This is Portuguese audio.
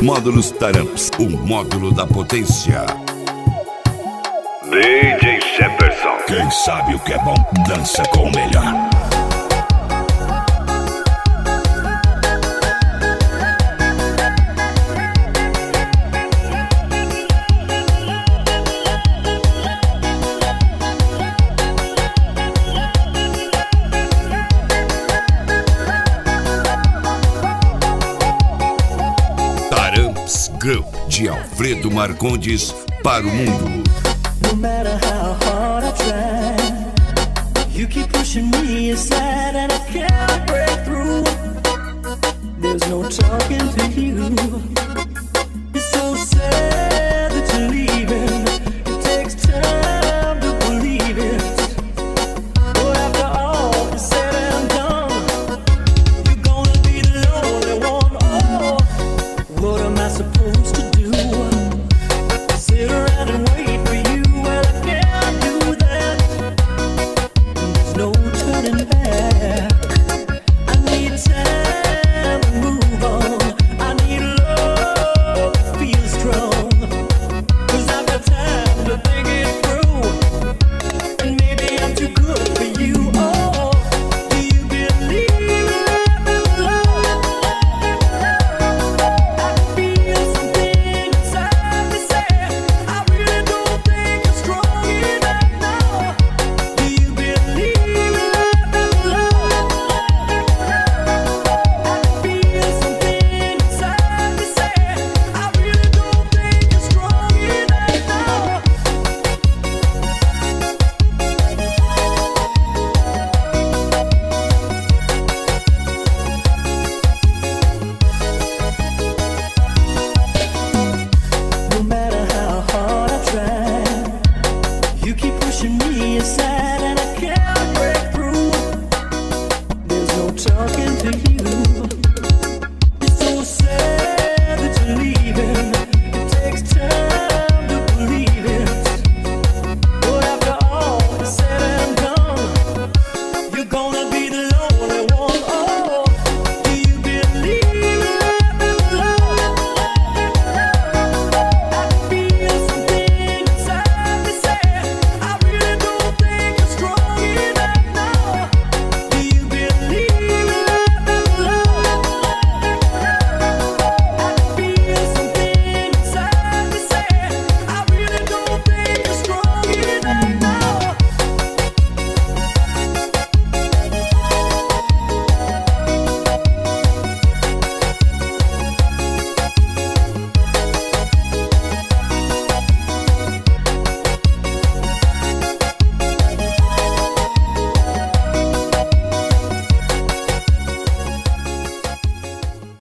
Módulos Taramps, o módulo da potência. DJ Jefferson. Quem sabe o que é bom, dança com o melhor. Taramps Group, de Alfredo Marcondes para o mundo. No matter how hard I try, you keep pushing me aside and I can't